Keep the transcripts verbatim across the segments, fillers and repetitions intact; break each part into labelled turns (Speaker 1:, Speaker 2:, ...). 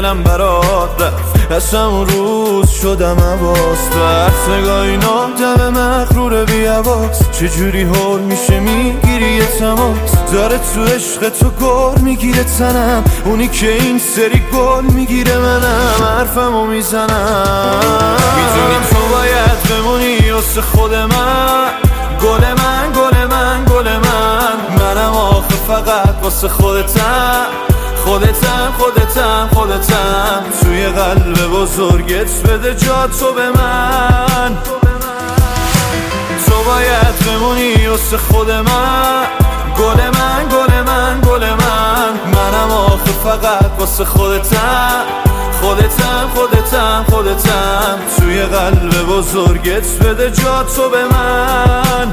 Speaker 1: دلم برات رفت، از همون روز شدم عباس. وقت نگاه این آدم مغرور بی حواس، چجوری حول میشه میگیری یه تماس. داره تو عشق تو گل میگیره تنم، اونی که این سری گل میگیره منم حرفمو میزنم. میدونی تو باید بمونی واسه خود من، گل من گل من گل من. منم آخه فقط واسه خودتم، خودتم خودتم خودتم. توی قلب بزرگت بده جا تو به من. تو باید بمونی واسه خود من، گل من گل من گل من. منم آخه فقط واسه خودتم، خودتم خودتم خودتم. توی قلب بزرگت بده جا تو به من.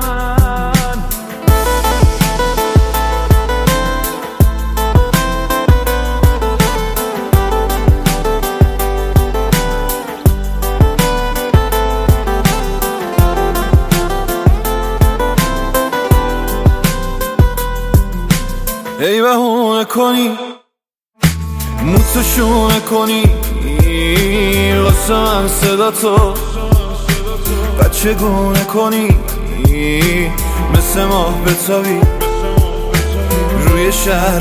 Speaker 1: ای بهونه کنی موتو شونه کنی واسه من صدا تو بچه گونه کنی، مثل ماه بتابی روی شهر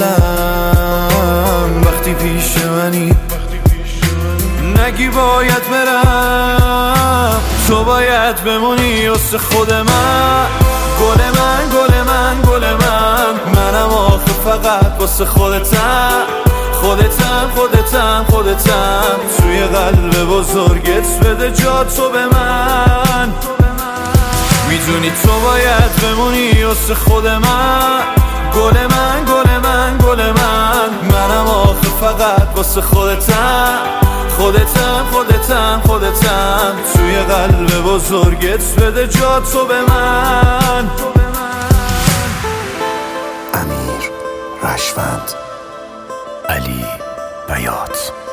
Speaker 1: دلم وقتی پیش منی. نگی باید برم، تو باید بمونی واسه خود من، گل من گل من گل من. منم آخه فقط واسه خودتم، خودتم خودتم خودتم. توی قلب بزرگت بده جا تو به من. میدونی تو باید بمونی واسه خود من، گل من گل من گل من. منم آخه فقط واسه خودتم، خودتم خودتم خودتم. توی قلب بزرگت بده جا تو به من.
Speaker 2: امیر رشوند، علی بیات.